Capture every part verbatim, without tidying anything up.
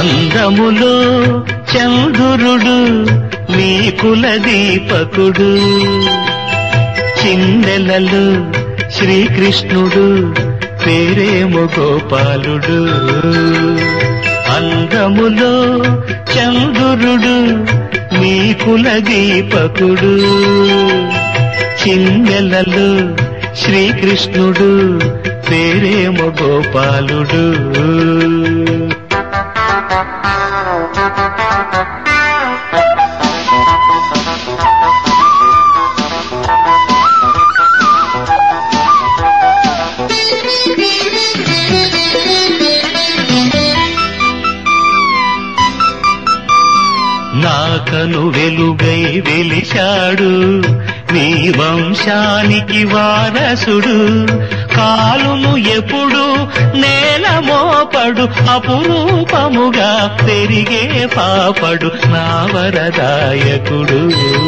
అందములో చంద్రుడు మీ కుల దీపకుడు, చిన్నెలలో శ్రీకృష్ణుడు పేరేమో గోపాలుడు. అందములో చంద్రుడు మీ కుల దీపకుడు, చిన్నెలలో శ్రీకృష్ణుడు పేరేమో గోపాలుడు. నాకను వెలుగై వెలిశాడు నీ వంశానికి వారసుడు, కాలును ఎప్పుడు నేల మోపడు అపురూపముగా పెరిగే పాపడు నా వరదాయకుడు.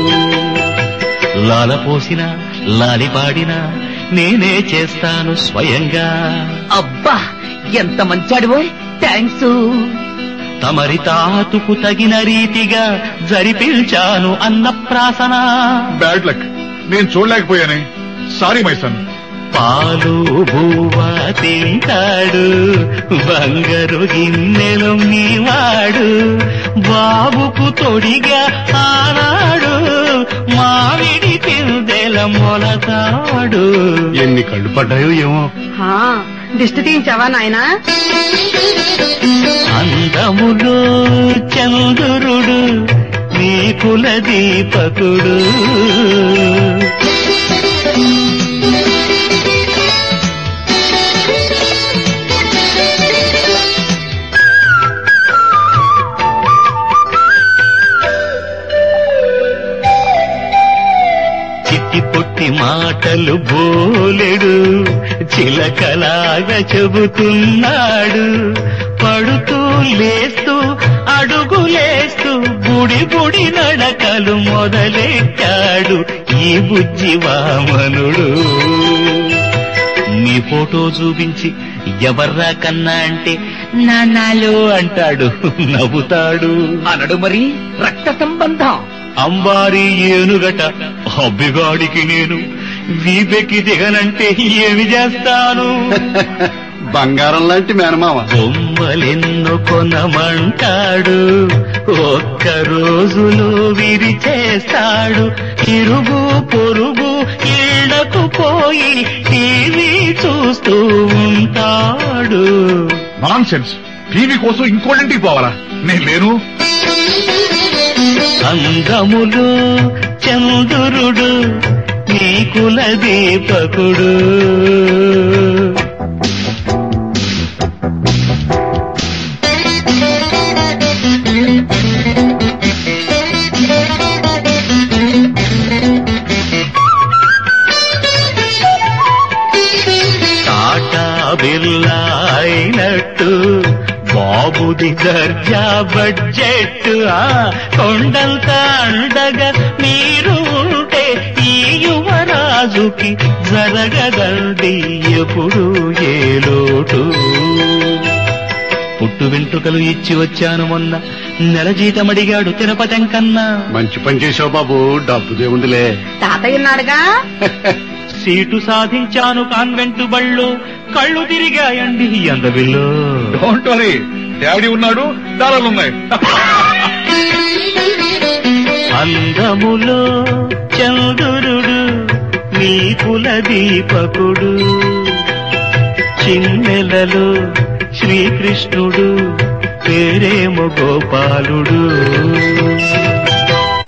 లాలపోసిన లాలిపాడిన నేనే చేస్తాను స్వయంగా. అబ్బా ఎంత మంచాడువో, థ్యాంక్స్. తమరి తాతుకు తగిన రీతిగా జరిపించాను అన్నప్రాసన. బ్యాడ్ లక్, నేను చూడలేకపోయానే, సారీ మై సన్. పాలు బువ్వ తింటాడు బంగారు గిన్నెలు నీవాడు, బాబుకు తొడిగా ఆనాడు మావిడి పిందెల మొలతాడు. ఎన్ని కళ్ళు పడ్డాయో ఏమో. దిష్టి తీయించావా నాయనా? అందములో చంద్రుడు నీ కుల దీపకుడు, చిట్టి పొట్టి మాటలు బోలెడు చిలకలాగా చెబుతున్నాడు, పడుతూ లేస్తూ అడుగులేస్తూ బుడి బుడి నడకలు మొదలెట్టాడు ఈ బుజ్జి వామనుడు. నీ ఫోటో చూపించి ఎవర్రా కన్నా అంటే నానాలో అంటాడు, నవ్వుతాడు. అనడు మరి రక్త సంబంధం. అంబారి ఏనుగట అబ్బిగాడికి నేను వీపెక్కి దిగనంటే ఏమి చేస్తాను. బంగారం లాంటి మేనమామ. బొమ్మలెన్నో కొనమంటాడు ఒక్క రోజులో విరిచేస్తాడు, ఇరుగు పొరుగు ఇళ్లకు పోయి టీవీ చూస్తూ ఉంటాడు. నాన్ సెన్స్, టీవీ కోసం ఇంకోటింటికి పోవాలా? నేను లేను. అందములో చంద్రుడు నీ కుల దీపకుడు, టాటా బిర్లా అయినట్టు బాబుది దర్జా బడ్జెట్, కొండంత అండగా మీరు ఉంటే ఈ యువరాజుకి జరగదండి ఎప్పుడు ఏ లోటు. పుట్టు వెంట్రుకలు ఇచ్చి వచ్చాను మొన్న, నెల జీతం అడిగాడు తిరుపతి కన్నా. మంచి పని చేసావు బాబు, డబ్బుదే ఉందిలే. తాతయ్య ఉన్నాడుగా. సీటు సాధించాను కాన్వెంట్ బళ్ళు, కళ్ళు తిరిగాయండి అందవిల్లో. డోంట్ వరీ, డాడీ ఉన్నాడు, దారాలున్నాయి. అందములో చంద్రుడు నీ కుల దీపకుడు, చిన్నెలలో శ్రీకృష్ణుడు పేరేమో గోపాలుడు.